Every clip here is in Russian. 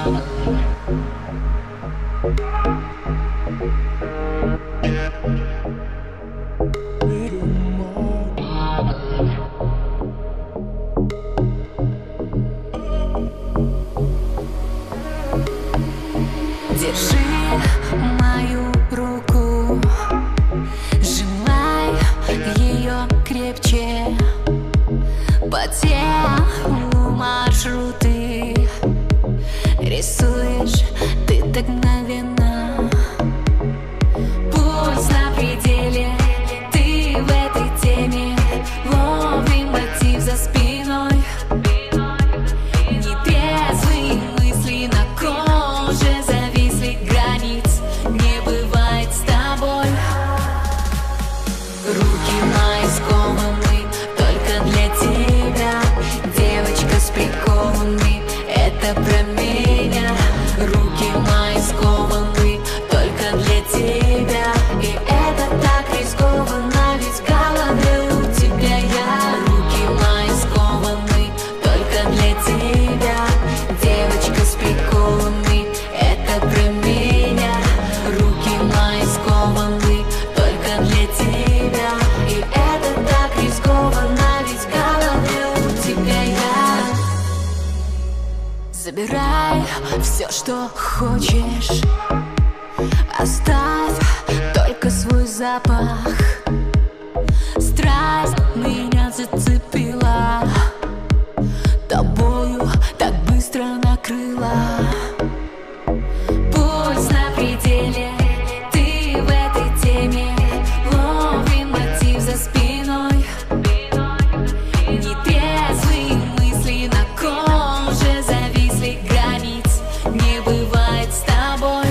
Держи мою руку, сжимай ее крепче. По телу маршруты рисуешь ты так мгновенно. Пульс на пределе, ты в этой теме. Ловим мотив за спиной. Нетрезвые мысли на коже зависли, границ не бывает с тобой. Руки мои скованы только для тебя. Девочка с приколами, это про меня. Руки мои скованы только для тебя. И это так рискованно, ведь в голове у тебя я. Руки мои скованы только для тебя. Девочка с приколами, это про меня. Руки мои скованы только для тебя. И это так рискованно, ведь в голове у тебя я. Забирай все, что хочешь, оставь только свой запах. Страсть меня зацепила, тобою так быстро накрыла. Пульс на пределе, ты в этой теме. Ловим мотив за спиной. Нетрезвые мысли на коже зависли, границ не бывает с тобой.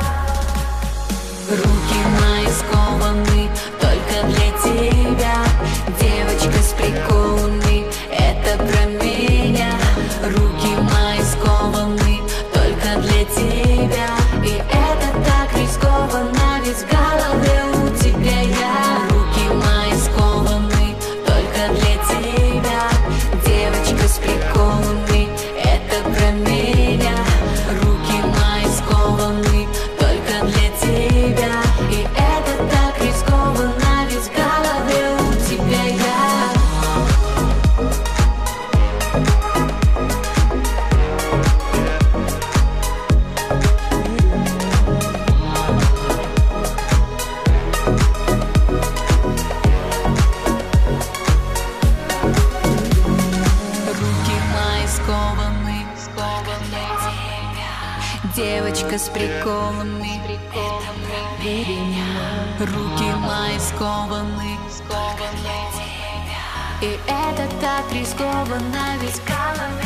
Руки мои скованы только для тебя. Девочка с приколами, это про меня. Руки мои скованы только для тебя. И это так рискованно, ведь в голове у тебя я. Руки мои скованы только для тебя. Девочка с приколами, это про меня. Руки мои скованы только для тебя. И это так рискованно, ведь в голове у тебя я. Руки мои скованы, девочка с приколами, это про меня. Руки мои скованы, и это так рискованно, ведь в голове